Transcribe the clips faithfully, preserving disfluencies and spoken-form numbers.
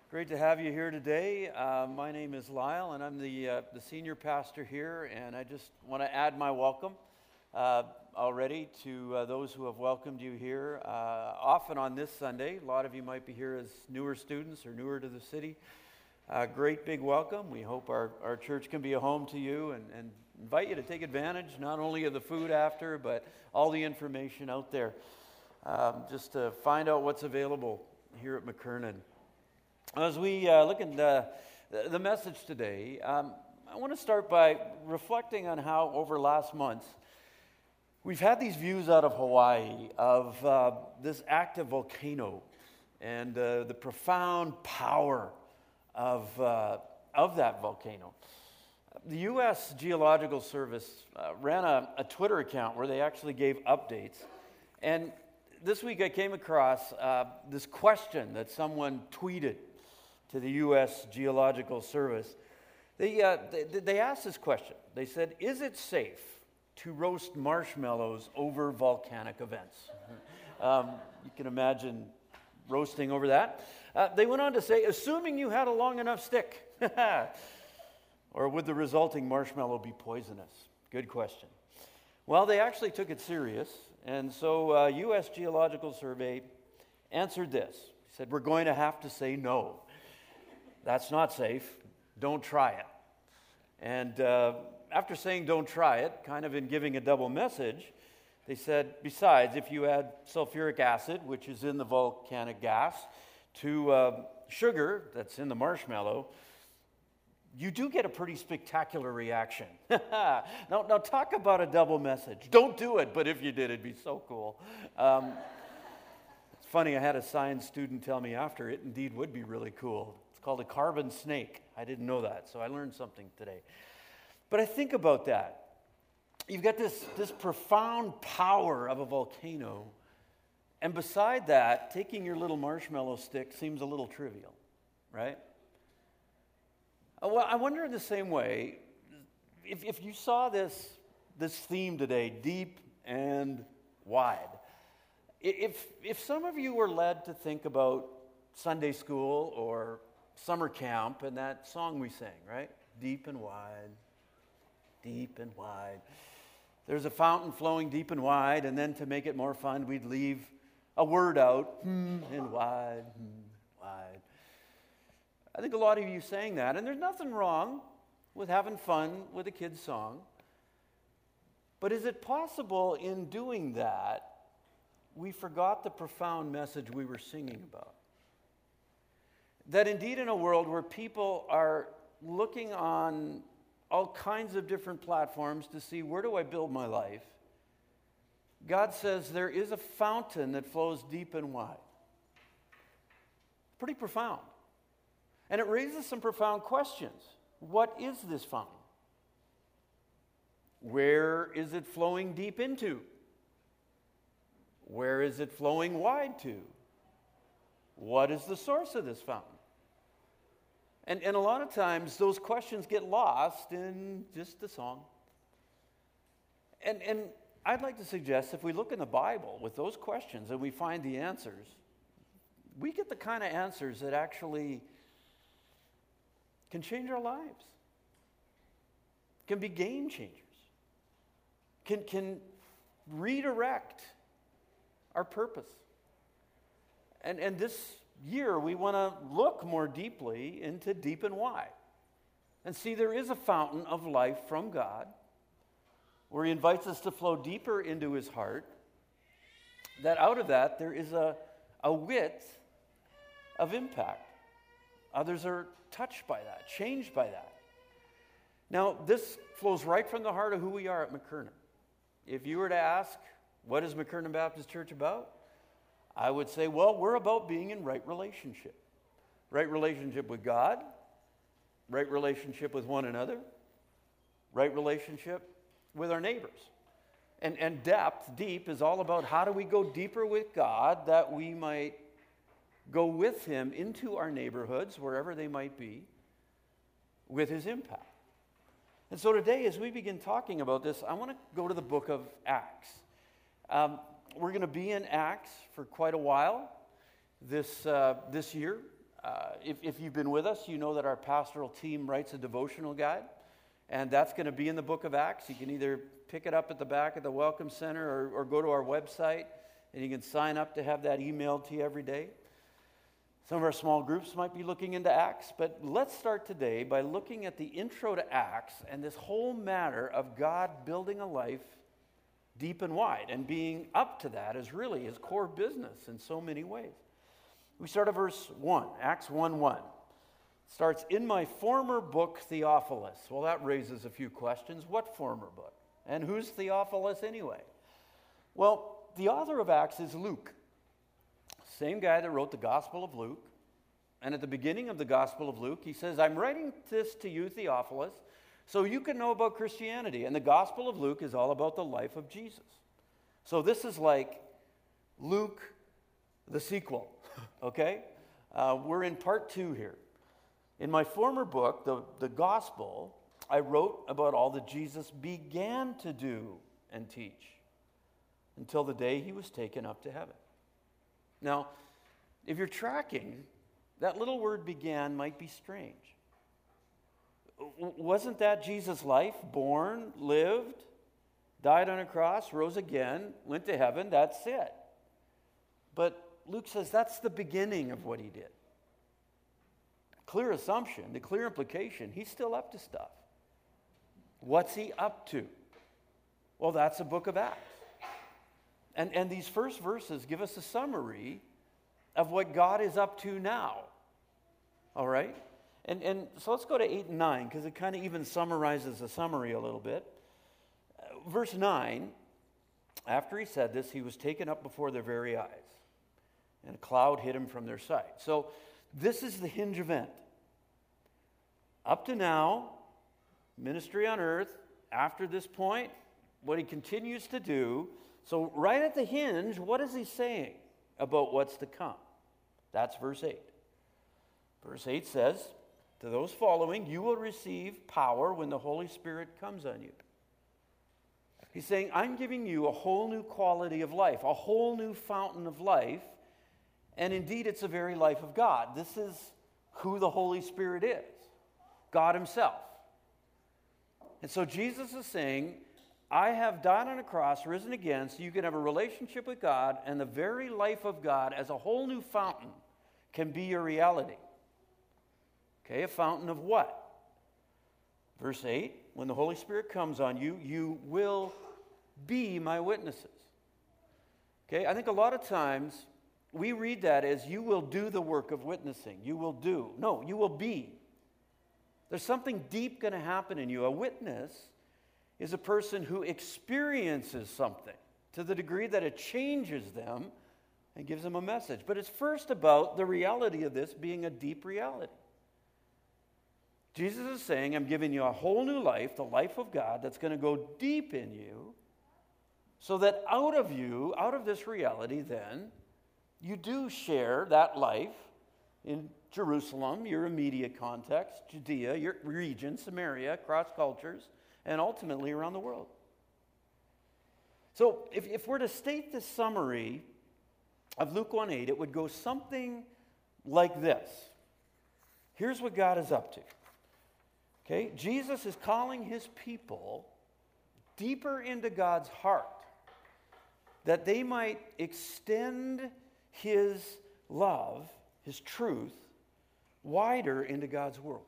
Great to have you here today. Uh, my name is Lyle, and I'm the uh, the senior pastor here. And I just want to add my welcome uh, already to uh, those who have welcomed you here. Uh, often on this Sunday, a lot of you might be here as newer students or newer to the city. Uh, great big welcome. We hope our, our church can be a home to you, and, and invite you to take advantage not only of the food after, but all the information out there, um, just to find out what's available here at McKernan. As we uh, look at the, the message today, um, I want to start by reflecting on how over last month we've had these views out of Hawaii of uh, this active volcano and uh, the profound power of, uh, of that volcano. The U S Geological Service uh, ran a, a Twitter account where they actually gave updates. And this week I came across uh, this question that someone tweeted to the U S Geological Service. They, uh, they, they asked this question. They said, is it safe to roast marshmallows over volcanic events? um, you can imagine roasting over that. Uh, they went on to say, assuming you had a long enough stick, or would the resulting marshmallow be poisonous? Good question. Well, they actually took it serious, and so uh, U S Geological Survey answered this. He said, we're going to have to say no. That's not safe. Don't try it. And uh, after saying don't try it, kind of in giving a double message, they said, besides, if you add sulfuric acid, which is in the volcanic gas, to uh, sugar that's in the marshmallow, you do get a pretty spectacular reaction. now, now, talk about a double message. Don't do it, but if you did, it'd be so cool. Um, it's funny, I had a science student tell me after, it indeed would be really cool. It's called a carbon snake. I didn't know that, so I learned something today. But I think about that. You've got this, this profound power of a volcano, and beside that, taking your little marshmallow stick seems a little trivial, right? Well, I wonder in the same way, if, if you saw this, this theme today, deep and wide, if, if some of you were led to think about Sunday school or summer camp and that song we sang, right? Deep and wide, deep and wide. There's a fountain flowing deep and wide, and then to make it more fun, we'd leave a word out, hmm, and wide, hmm, wide. I think a lot of you sang that, and there's nothing wrong with having fun with a kid's song. But is it possible in doing that, we forgot the profound message we were singing about? That indeed in a world where people are looking on all kinds of different platforms to see where do I build my life, God says there is a fountain that flows deep and wide. Pretty profound. And it raises some profound questions. What is this fountain? Where is it flowing deep into? Where is it flowing wide to? What is the source of this fountain? And, and a lot of times those questions get lost in just the song. And, and I'd like to suggest if we look in the Bible with those questions and we find the answers, we get the kind of answers that actually can change our lives, can be game changers, can, can redirect our purpose. And, and this year, we want to look more deeply into deep and wide and see there is a fountain of life from God where he invites us to flow deeper into his heart, that out of that there is a, a width of impact. Others are touched by that, changed by that. Now, this flows right from the heart of who we are at McKernan. If you were to ask, what is McKernan Baptist Church about? I would say, well, we're about being in right relationship. Right relationship with God, right relationship with one another, right relationship with our neighbors. And, and depth, deep, is all about how do we go deeper with God that we might go with him into our neighborhoods, wherever they might be, with his impact. And so today, as we begin talking about this, I want to go to the book of Acts. Um, we're going to be in Acts for quite a while this, uh, this year. Uh, if, if you've been with us, you know that our pastoral team writes a devotional guide, and that's going to be in the book of Acts. You can either pick it up at the back of the Welcome Center or, or go to our website, and you can sign up to have that emailed to you every day. Some of our small groups might be looking into Acts, but let's start today by looking at the intro to Acts and this whole matter of God building a life deep and wide, and being up to that is really his core business in so many ways. We start at verse one, Acts one one. It starts, "In my former book, Theophilus." Well, that raises a few questions. What former book? And who's Theophilus anyway? Well, the author of Acts is Luke, same guy that wrote the Gospel of Luke. And at the beginning of the Gospel of Luke, he says, "I'm writing this to you, Theophilus, so you can know about Christianity." And the Gospel of Luke is all about the life of Jesus. So this is like Luke, the sequel, okay? Uh, we're in part two here. "In my former book, the, the Gospel, I wrote about all that Jesus began to do and teach until the day he was taken up to heaven." Now, if you're tracking, that little word "began" might be strange. Wasn't that Jesus' life? Born, lived, died on a cross, rose again, went to heaven, that's it. But Luke says that's the beginning of what he did. Clear assumption, the clear implication, he's still up to stuff. What's he up to? Well, that's the book of Acts. And, and these first verses give us a summary of what God is up to now. All right? And, and so let's go to eight and nine, because it kind of even summarizes the summary a little bit. Uh, verse nine, "After he said this, he was taken up before their very eyes, and a cloud hid him from their sight." So this is the hinge event. Up to now, ministry on earth, after this point, what he continues to do. So right at the hinge, what is he saying about what's to come? That's verse eight. Verse eight says, "To those following, you will receive power when the Holy Spirit comes on you." He's saying, I'm giving you a whole new quality of life, a whole new fountain of life, and indeed it's the very life of God. This is who the Holy Spirit is, God himself. And so Jesus is saying, I have died on a cross, risen again, so you can have a relationship with God, and the very life of God as a whole new fountain can be your reality. Okay, a fountain of what? Verse eight, "When the Holy Spirit comes on you, you will be my witnesses." Okay, I think a lot of times we read that as you will do the work of witnessing. You will do. No, you will be. There's something deep going to happen in you. A witness is a person who experiences something to the degree that it changes them and gives them a message. But it's first about the reality of this being a deep reality. Jesus is saying, I'm giving you a whole new life, the life of God, that's going to go deep in you, so that out of you, out of this reality then, you do share that life in Jerusalem, your immediate context, Judea, your region, Samaria, across cultures, and ultimately around the world. So if, if we're to state the summary of Luke one eight, it would go something like this. Here's what God is up to. Okay, Jesus is calling his people deeper into God's heart, that they might extend his love, his truth, wider into God's world.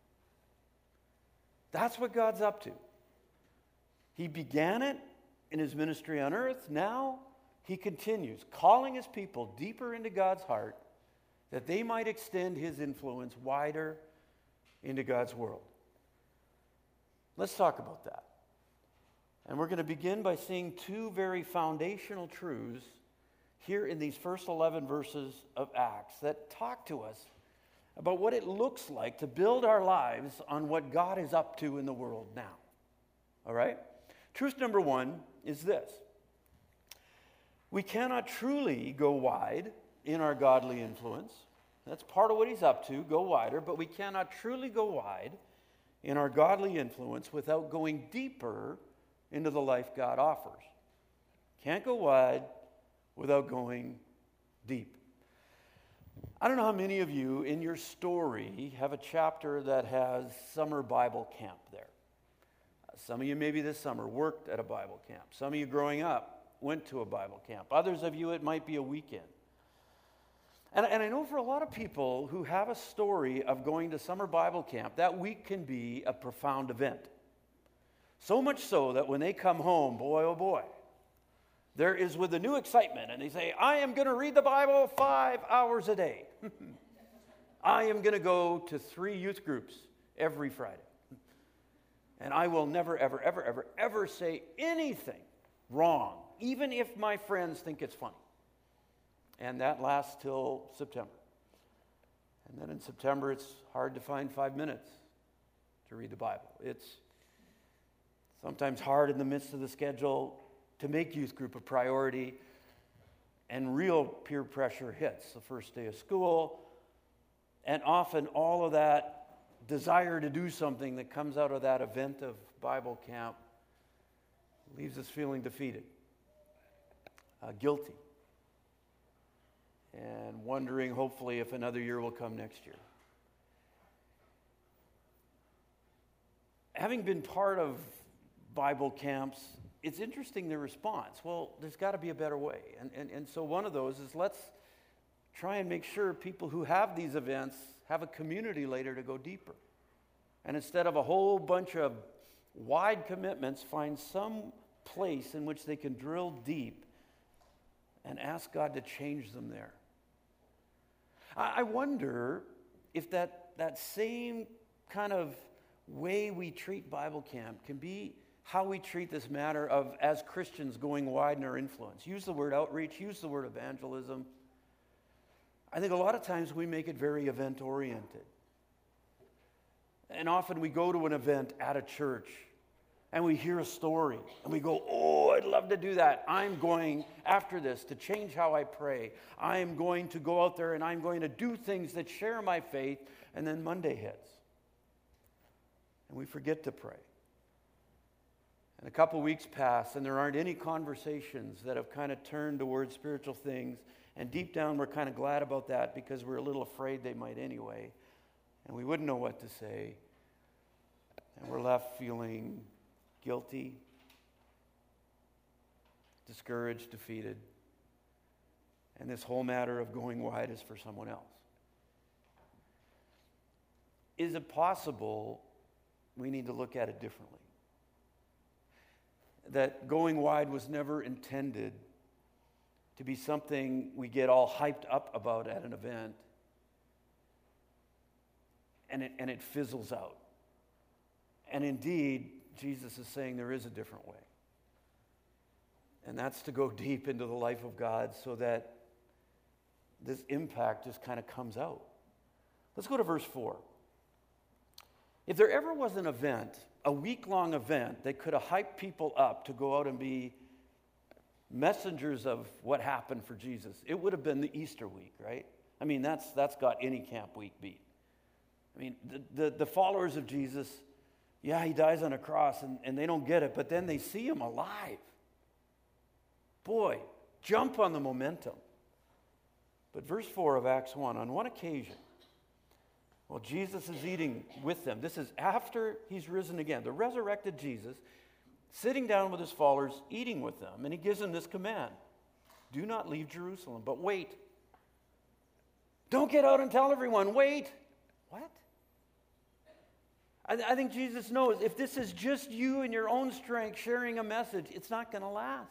That's what God's up to. He began it in his ministry on earth. Now he continues, calling his people deeper into God's heart, that they might extend his influence wider into God's world. Let's talk about that. And we're going to begin by seeing two very foundational truths here in these first eleven verses of Acts that talk to us about what it looks like to build our lives on what God is up to in the world now. All right? Truth number one is this. We cannot truly go wide in our godly influence. That's part of what he's up to, go wider, but we cannot truly go wide in our godly influence without going deeper into the life God offers. Can't go wide without going deep. I don't know how many of you in your story have a chapter that has summer Bible camp there. Some of you maybe this summer worked at a Bible camp. Some of you growing up went to a Bible camp. Others of you, it might be a weekend. And, and I know for a lot of people who have a story of going to summer Bible camp, that week can be a profound event. So much so that when they come home, boy, oh boy, there is with a new excitement, and they say, I am going to read the Bible five hours a day. I am going to go to three youth groups every Friday. And I will never, ever, ever, ever, ever say anything wrong, even if my friends think it's funny. And that lasts till September. And then in September, it's hard to find five minutes to read the Bible. It's sometimes hard in the midst of the schedule to make youth group a priority, and real peer pressure hits the first day of school, and often all of that desire to do something that comes out of that event of Bible camp leaves us feeling defeated, uh, guilty, and wondering hopefully if another year will come next year. Having been part of Bible camps, it's interesting their response. Well, there's got to be a better way. And, and, and so one of those is let's try and make sure people who have these events have a community later to go deeper. And instead of a whole bunch of wide commitments, find some place in which they can drill deep and ask God to change them there. I, I wonder if that, that same kind of way we treat Bible camp can be how we treat this matter of, as Christians, going wide in our influence. Use the word outreach, use the word evangelism. I think a lot of times we make it very event-oriented. And often we go to an event at a church, and we hear a story, and we go, oh, I'd love to do that. I'm going, after this, to change how I pray. I am going to go out there, and I'm going to do things that share my faith, and then Monday hits. And we forget to pray. And a couple weeks pass, and there aren't any conversations that have kind of turned towards spiritual things. And deep down, we're kind of glad about that because we're a little afraid they might anyway. And we wouldn't know what to say. And we're left feeling guilty, discouraged, defeated. And this whole matter of going wide is for someone else. Is it possible we need to look at it differently? That going wide was never intended to be something we get all hyped up about at an event, and it, and it fizzles out. And indeed, Jesus is saying there is a different way. And that's to go deep into the life of God so that this impact just kind of comes out. Let's go to verse four. If there ever was an event, a week-long event that could have hyped people up to go out and be messengers of what happened for Jesus, it would have been the Easter week, right? I mean, that's that's got any camp week beat. I mean, the, the, the followers of Jesus, yeah, he dies on a cross, and, and they don't get it, but then they see him alive. Boy, jump on the momentum. But verse four of Acts one, on one occasion, well, Jesus is eating with them. This is after he's risen again. The resurrected Jesus, sitting down with his followers, eating with them. And he gives them this command. Do not leave Jerusalem, but wait. Don't get out and tell everyone. Wait. What? I, I think Jesus knows if this is just you and your own strength sharing a message, it's not going to last.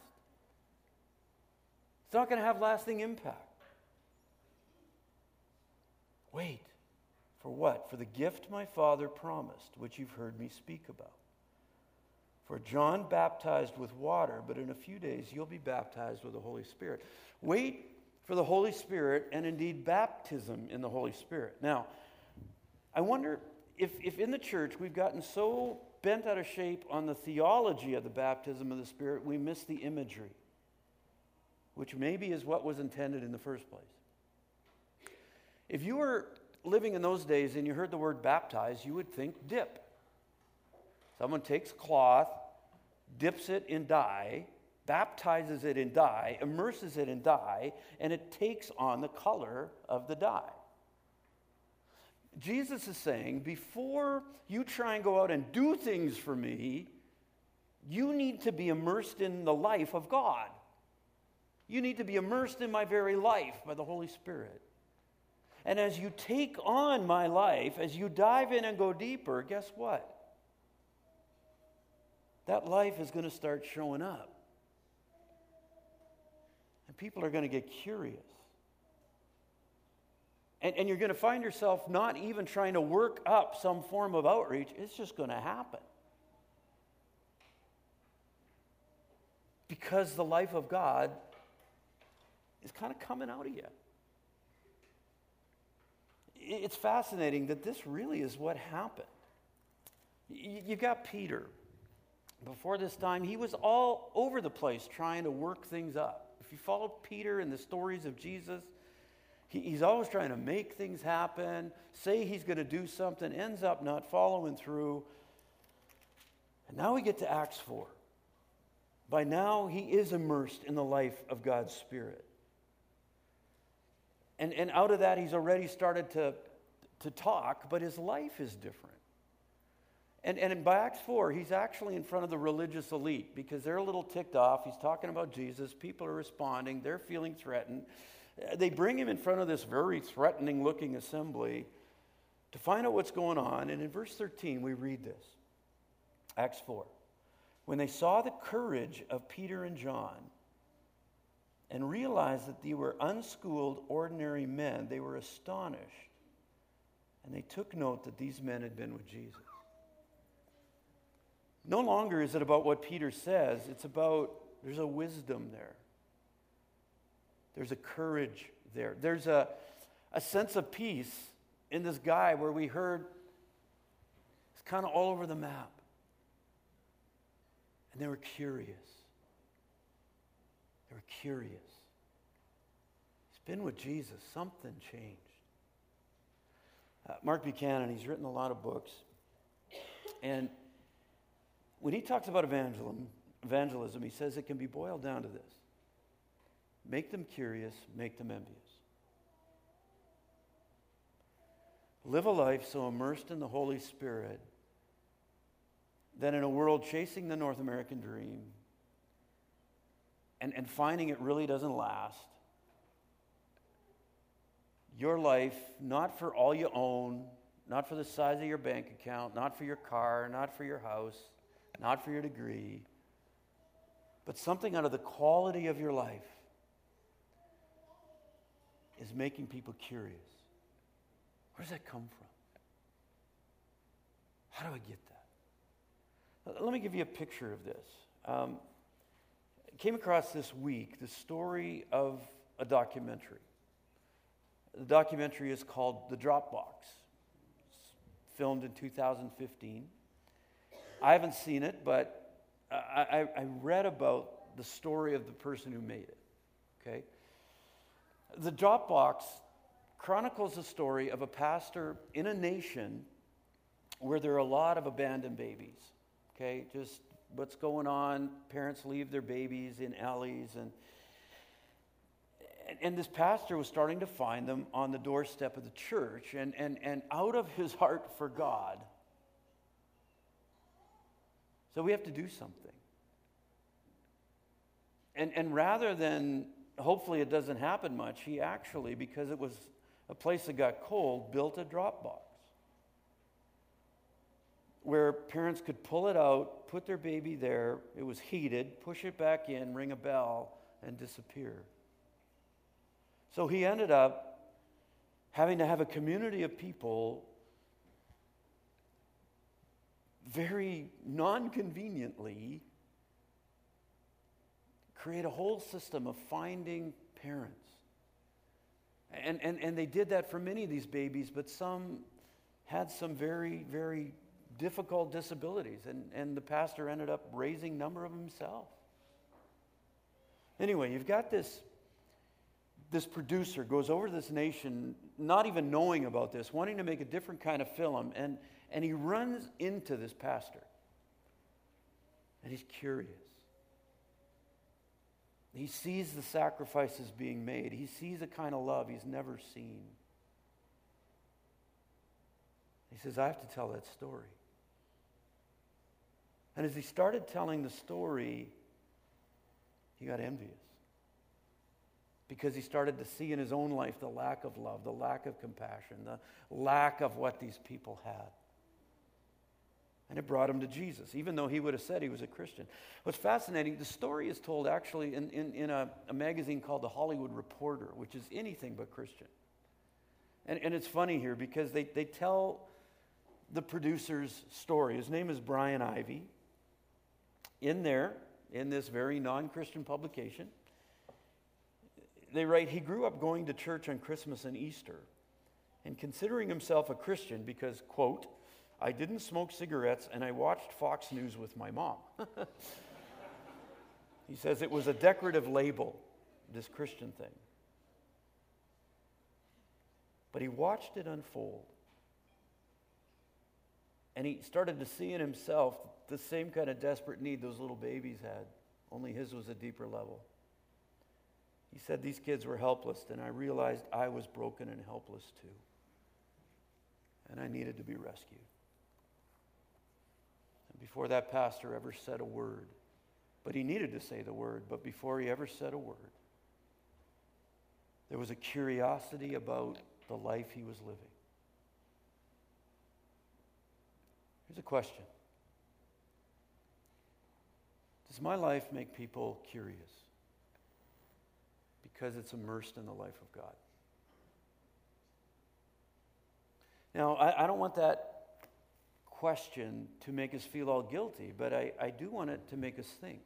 It's not going to have lasting impact. Wait. For what? For the gift my Father promised, which you've heard me speak about. For John baptized with water, but in a few days you'll be baptized with the Holy Spirit. Wait for the Holy Spirit, and indeed baptism in the Holy Spirit. Now, I wonder if, if in the church we've gotten so bent out of shape on the theology of the baptism of the Spirit, we miss the imagery, which maybe is what was intended in the first place. If you were living in those days and you heard the word baptize, you would think dip. Someone takes cloth, dips it in dye, baptizes it in dye, immerses it in dye, and it takes on the color of the dye. Jesus is saying, before you try and go out and do things for me, you need to be immersed in the life of God. You need to be immersed in my very life by the Holy Spirit. And as you take on my life, as you dive in and go deeper, guess what? That life is going to start showing up. And people are going to get curious. And, and you're going to find yourself not even trying to work up some form of outreach. It's just going to happen. Because the life of God is kind of coming out of you. It's fascinating that this really is what happened. You've got Peter. Before this time, he was all over the place trying to work things up. If you follow Peter in the stories of Jesus, he, he's always trying to make things happen, say he's going to do something, ends up not following through. And now we get to Acts four. By now, he is immersed in the life of God's Spirit. And, and out of that, he's already started to, to talk, but his life is different. And, and in by Acts four, he's actually in front of the religious elite because they're a little ticked off. He's talking about Jesus. People are responding. They're feeling threatened. They bring him in front of this very threatening-looking assembly to find out what's going on. And in verse thirteen, we read this. Acts four. When they saw the courage of Peter and John and realized that they were unschooled, ordinary men, they were astonished. And they took note that these men had been with Jesus. No longer is it about what Peter says. It's about, there's a wisdom there. There's a courage there. There's a, a sense of peace in this guy where we heard it's kind of all over the map. And they were curious. They were curious. He's been with Jesus. Something changed. Uh, Mark Buchanan, he's written a lot of books. And when he talks about evangelism, evangelism, he says it can be boiled down to this. Make them curious, make them envious. Live a life so immersed in the Holy Spirit that in a world chasing the North American dream and, and finding it really doesn't last, your life, not for all you own, not for the size of your bank account, not for your car, not for your house, not for your degree, but something out of the quality of your life is making people curious. Where does that come from? How do I get that? Let me give you a picture of this. Um, I came across this week the story of a documentary. The documentary is called The Dropbox. It's filmed in two thousand fifteen. I haven't seen it, but I, I, I read about the story of the person who made it. Okay? The Dropbox chronicles the story of a pastor in a nation where there are a lot of abandoned babies. Okay? Just what's going on. Parents leave their babies in alleys. And, and, and this pastor was starting to find them on the doorstep of the church. And, and, and out of his heart for God, so we have to do something. And, and rather than, hopefully it doesn't happen much, he actually, because it was a place that got cold, built a drop box where parents could pull it out, put their baby there, it was heated, push it back in, ring a bell, and disappear. So he ended up having to have a community of people very non-conveniently create a whole system of finding parents. And, and, and they did that for many of these babies, but some had some very, very difficult disabilities. And, and the pastor ended up raising a number of them himself. Anyway, you've got this, this producer goes over to this nation, not even knowing about this, wanting to make a different kind of film, and And he runs into this pastor. And he's curious. He sees the sacrifices being made. He sees a kind of love he's never seen. He says, I have to tell that story. And as he started telling the story, he got envious. Because he started to see in his own life the lack of love, the lack of compassion, the lack of what these people had. And it brought him to Jesus, even though he would have said he was a Christian. What's fascinating, the story is told actually in, in, in a, a magazine called The Hollywood Reporter, which is anything but Christian. And, and it's funny here because they, they tell the producer's story. His name is Brian Ivy. In there, in this very non-Christian publication, they write, he grew up going to church on Christmas and Easter and considering himself a Christian because, quote, I didn't smoke cigarettes and I watched Fox News with my mom. He says it was a decorative label, this Christian thing. But he watched it unfold. And he started to see in himself the same kind of desperate need those little babies had, only his was a deeper level. He said these kids were helpless, and I realized I was broken and helpless too. And I needed to be rescued. And before that pastor ever said a word, but he needed to say the word, but before he ever said a word, there was a curiosity about the life he was living. Here's a question. Does my life make people curious? Because it's immersed in the life of God. Now, I, I don't want that question to make us feel all guilty, but I, I do want it to make us think.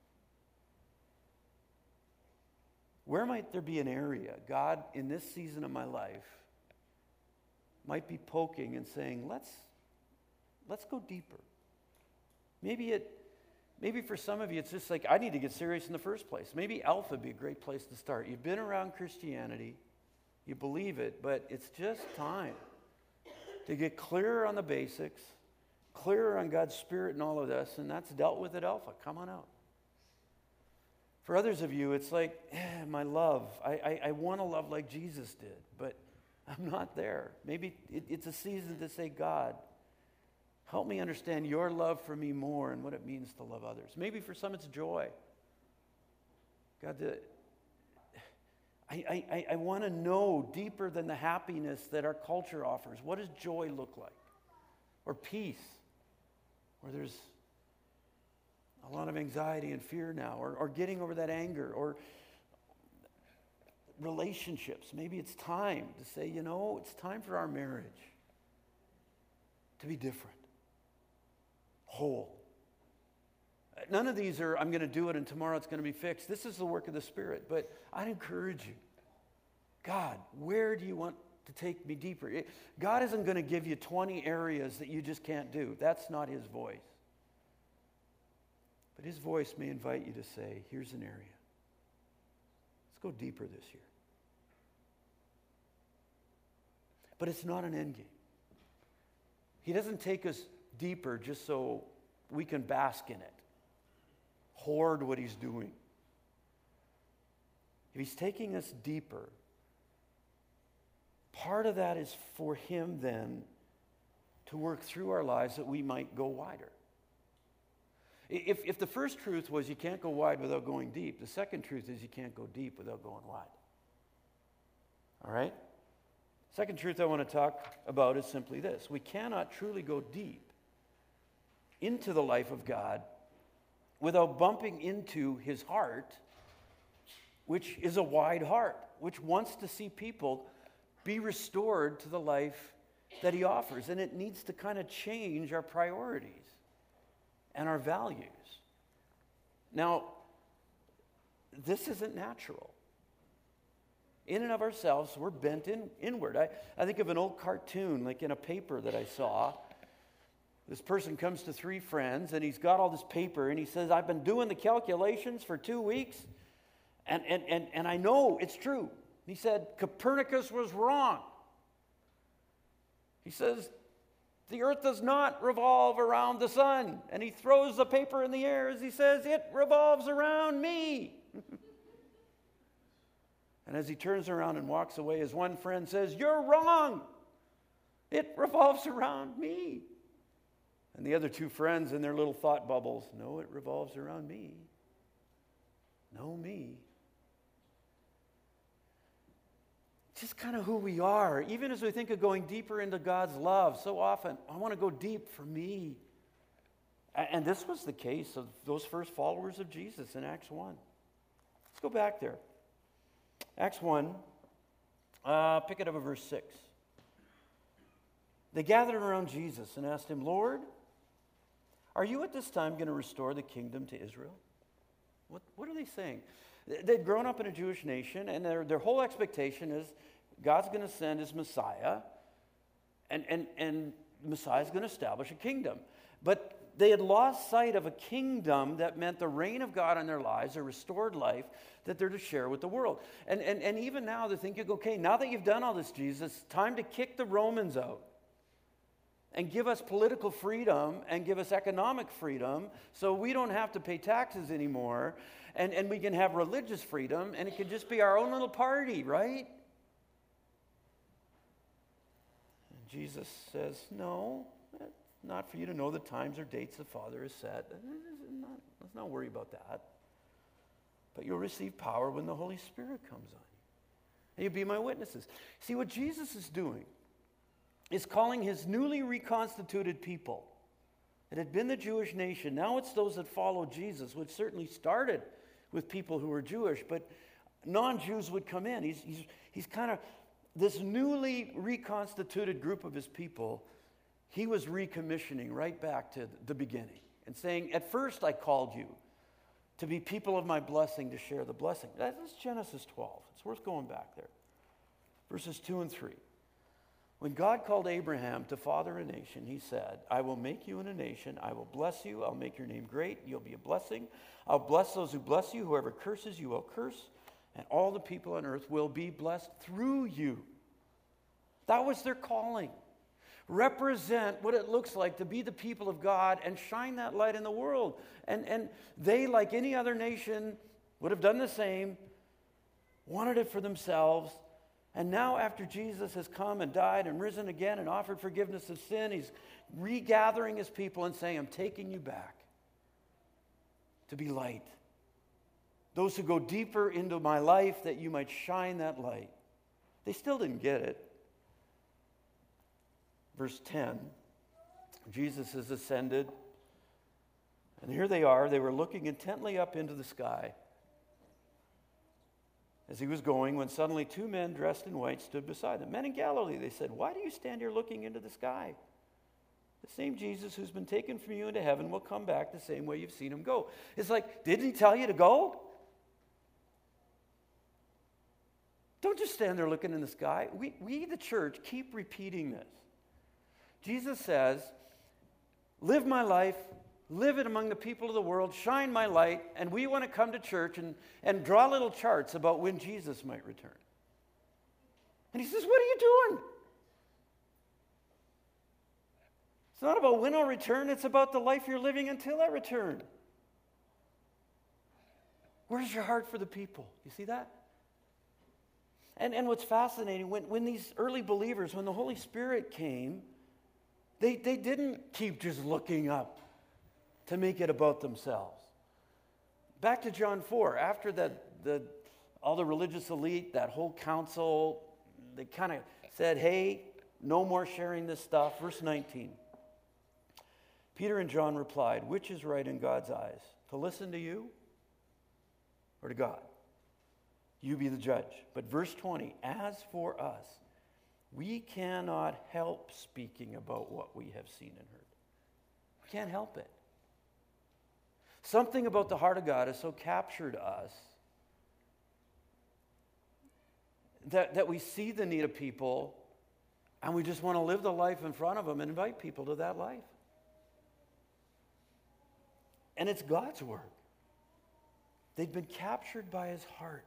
Where might there be an area God, in this season of my life, might be poking and saying, let's, let's go deeper. Maybe it Maybe for some of you, it's just like, I need to get serious in the first place. Maybe Alpha would be a great place to start. You've been around Christianity, you believe it, but it's just time to get clearer on the basics, clearer on God's Spirit and all of this, and that's dealt with at Alpha. Come on out. For others of you, it's like, eh, my love. I, I, I want to love like Jesus did, but I'm not there. Maybe it, it's a season to say, God, help me understand your love for me more and what it means to love others. Maybe for some it's joy. God, the, I, I, I want to know deeper than the happiness that our culture offers. What does joy look like? Or peace, where there's a lot of anxiety and fear now, or, or getting over that anger, or relationships. Maybe it's time to say, you know, it's time for our marriage to be different. Whole. None of these are, I'm going to do it and tomorrow it's going to be fixed. This is the work of the Spirit. But I'd encourage you, God, where do you want to take me deeper? It, God isn't going to give you twenty areas that you just can't do. That's not His voice. But His voice may invite you to say, here's an area. Let's go deeper this year. But it's not an end game. He doesn't take us deeper just so we can bask in it, hoard what He's doing. If He's taking us deeper, part of that is for Him then to work through our lives that we might go wider. If, if the first truth was you can't go wide without going deep, the second truth is you can't go deep without going wide. All right? Second truth I want to talk about is simply this. We cannot truly go deep into the life of God without bumping into His heart, which is a wide heart, which wants to see people be restored to the life that He offers. And it needs to kind of change our priorities and our values. Now, this isn't natural. In and of ourselves, we're bent in, inward. I, I think of an old cartoon, like in a paper that I saw. This person comes to three friends, and he's got all this paper, and he says, I've been doing the calculations for two weeks, and, and, and, and I know it's true. He said, Copernicus was wrong. He says, the earth does not revolve around the sun. And he throws the paper in the air as he says, it revolves around me. And as he turns around and walks away, his one friend says, you're wrong. It revolves around me. And the other two friends in their little thought bubbles, no, it revolves around me. No, me. Just kind of who we are. Even as we think of going deeper into God's love, so often, I want to go deep for me. And this was the case of those first followers of Jesus in Acts one. Let's go back there. Acts one, uh, pick it up at verse six. They gathered around Jesus and asked him, Lord, are you at this time going to restore the kingdom to Israel? What, what are they saying? They'd grown up in a Jewish nation, and their, their whole expectation is God's going to send his Messiah, and, and, and the Messiah is going to establish a kingdom. But they had lost sight of a kingdom that meant the reign of God in their lives, a restored life that they're to share with the world. And, and, and even now they're thinking, okay, now that you've done all this, Jesus, time to kick the Romans out and give us political freedom and give us economic freedom so we don't have to pay taxes anymore, and, and we can have religious freedom, and it can just be our own little party, right? And Jesus says, no, it's not for you to know the times or dates the Father has set. Not, let's not worry about that. But you'll receive power when the Holy Spirit comes on you. And you'll be my witnesses. See, what Jesus is doing is calling his newly reconstituted people. It had been the Jewish nation. Now it's those that follow Jesus, which certainly started with people who were Jewish, but non-Jews would come in. He's, he's, he's kind of, this newly reconstituted group of his people, he was recommissioning right back to the beginning and saying, at first I called you to be people of my blessing, to share the blessing. That's Genesis twelve. It's worth going back there. Verses two and three. When God called Abraham to father a nation, he said, I will make you in a nation. I will bless you. I'll make your name great. You'll be a blessing. I'll bless those who bless you. Whoever curses you, will curse. And all the people on earth will be blessed through you. That was their calling. Represent what it looks like to be the people of God and shine that light in the world. And, and they, like any other nation, would have done the same, wanted it for themselves. And now after Jesus has come and died and risen again and offered forgiveness of sin, he's regathering his people and saying, I'm taking you back to be light. Those who go deeper into my life, that you might shine that light. They still didn't get it. Verse ten, Jesus has ascended, and here they are. They were looking intently up into the sky as he was going, when suddenly two men dressed in white stood beside them. Men in Galilee, they said, why do you stand here looking into the sky? The same Jesus who's been taken from you into heaven will come back the same way you've seen him go. It's like, didn't he tell you to go? Don't just stand there looking in the sky. We, we the church, keep repeating this. Jesus says, live my life, live it among the people of the world, shine my light, and we want to come to church and, and draw little charts about when Jesus might return. And he says, what are you doing? It's not about when I'll return, it's about the life you're living until I return. Where's your heart for the people? You see that? And, and what's fascinating, when, when these early believers, when the Holy Spirit came, they, they didn't keep just looking up to make it about themselves. Back to John four, after that, the, all the religious elite, that whole council, they kind of said, hey, no more sharing this stuff. Verse nineteen. Peter and John replied, which is right in God's eyes, to listen to you or to God? You be the judge. But verse twenty, as for us, we cannot help speaking about what we have seen and heard. We can't help it. Something about the heart of God has so captured us that, that we see the need of people and we just want to live the life in front of them and invite people to that life. And it's God's work. They've been captured by his heart.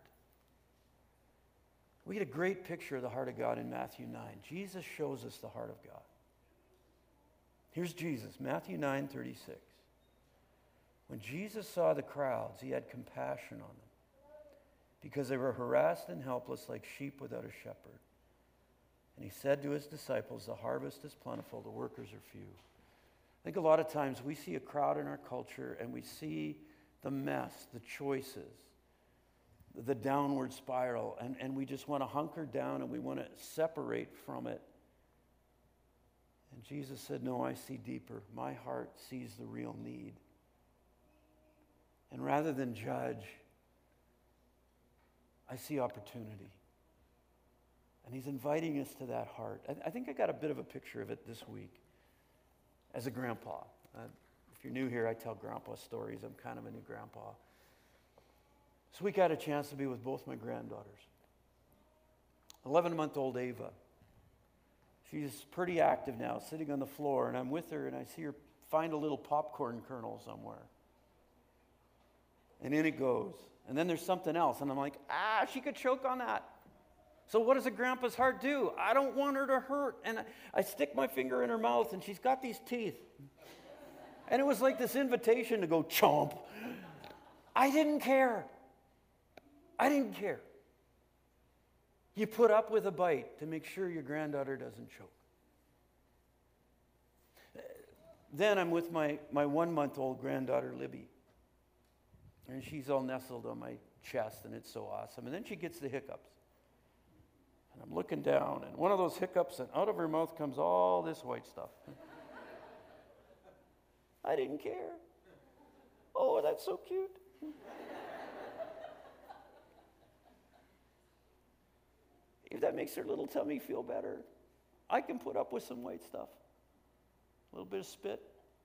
We get a great picture of the heart of God in Matthew nine. Jesus shows us the heart of God. Here's Jesus, Matthew nine thirty-six. When Jesus saw the crowds, he had compassion on them because they were harassed and helpless like sheep without a shepherd. And he said to his disciples, the harvest is plentiful, the workers are few. I think a lot of times we see a crowd in our culture and we see the mess, the choices, the downward spiral, and, and we just want to hunker down and we want to separate from it. And Jesus said, no, I see deeper. My heart sees the real need. And rather than judge, I see opportunity. And he's inviting us to that heart. I, I think I got a bit of a picture of it this week as a grandpa. Uh, if you're new here, I tell grandpa stories. I'm kind of a new grandpa. This week I had a chance to be with both my granddaughters. eleven-month-old Ava. She's pretty active now, sitting on the floor, and I'm with her, and I see her find a little popcorn kernel somewhere. And in it goes. And then there's something else, and I'm like, ah, she could choke on that. So what does a grandpa's heart do? I don't want her to hurt. And I, I stick my finger in her mouth, and she's got these teeth. And it was like this invitation to go chomp. I didn't care. I didn't care. You put up with a bite to make sure your granddaughter doesn't choke. Then I'm with my, my one-month-old granddaughter, Libby. And she's all nestled on my chest, and it's so awesome. And then she gets the hiccups. And I'm looking down, and one of those hiccups, and out of her mouth comes all this white stuff. I didn't care. Oh, that's so cute. If that makes her little tummy feel better, I can put up with some white stuff. A little bit of spit.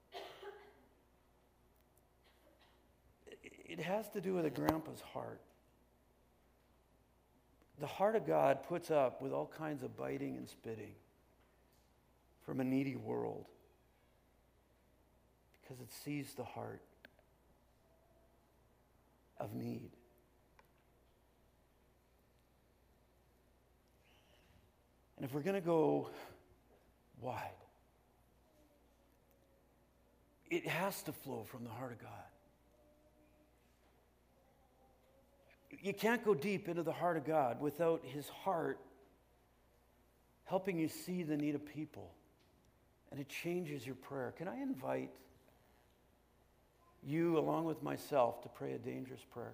It has to do with a grandpa's heart. The heart of God puts up with all kinds of biting and spitting from a needy world because it sees the heart of need. And if we're going to go wide, it has to flow from the heart of God. You can't go deep into the heart of God without his heart helping you see the need of people. And it changes your prayer. Can I invite you, along with myself, to pray a dangerous prayer?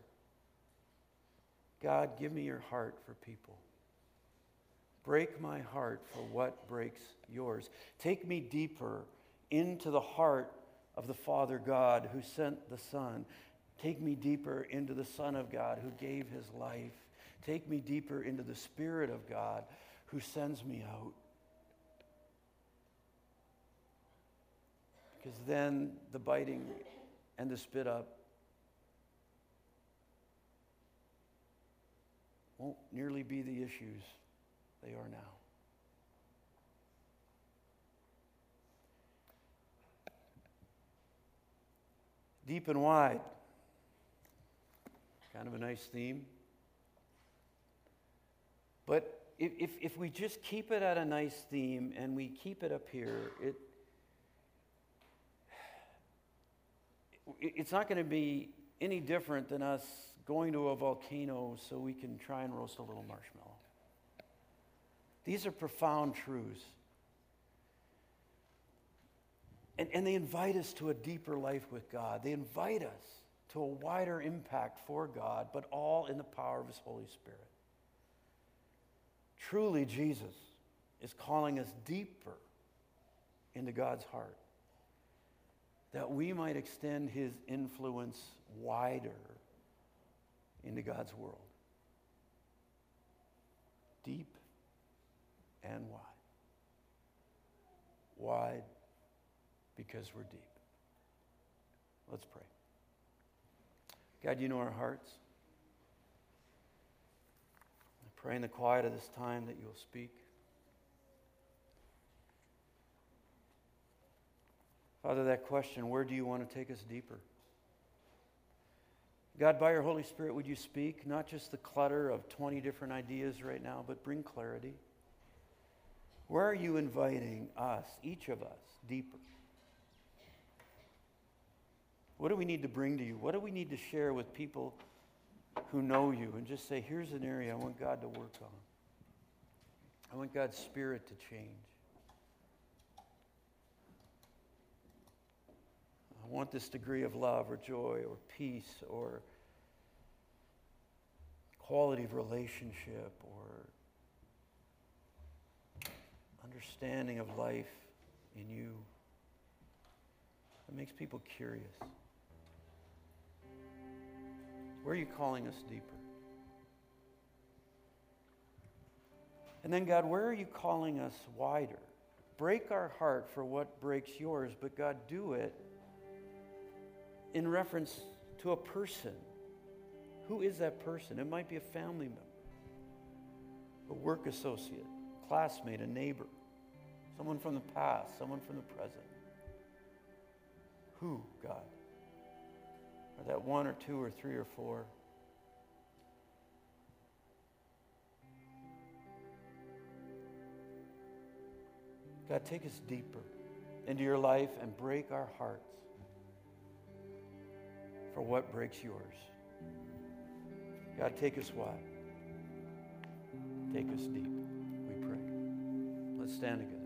God, give me your heart for people. Break my heart for what breaks yours. Take me deeper into the heart of the Father God who sent the Son. Take me deeper into the Son of God who gave his life. Take me deeper into the Spirit of God who sends me out. Because then the biting and the spit up won't nearly be the issues they are now. Deep and wide. Kind of a nice theme. But if, if, if we just keep it at a nice theme and we keep it up here, it, it's not going to be any different than us going to a volcano so we can try and roast a little marshmallow. These are profound truths. And, and they invite us to a deeper life with God. They invite us to a wider impact for God, but all in the power of his Holy Spirit. Truly, Jesus is calling us deeper into God's heart, that we might extend his influence wider into God's world. Deep and wide. Wide because we're deep. Let's pray. God, you know our hearts. I pray in the quiet of this time that you'll speak. Father, that question, where do you want to take us deeper? God, by your Holy Spirit, would you speak not just the clutter of twenty different ideas right now, but bring clarity? Where are you inviting us, each of us, deeper? What do we need to bring to you? What do we need to share with people who know you and just say, here's an area I want God to work on? I want God's Spirit to change. I want this degree of love or joy or peace or quality of relationship or understanding of life in you that makes people curious. Where are you calling us deeper? And then, God, where are you calling us wider? Break our heart for what breaks yours, but God, do it in reference to a person. Who is that person? It might be a family member, a work associate, classmate, a neighbor, someone from the past, someone from the present. Who, God? Or that one or two or three or four? God, take us deeper into your life and break our hearts for what breaks yours. God, take us wide. Take us deep, we pray. Let's stand together.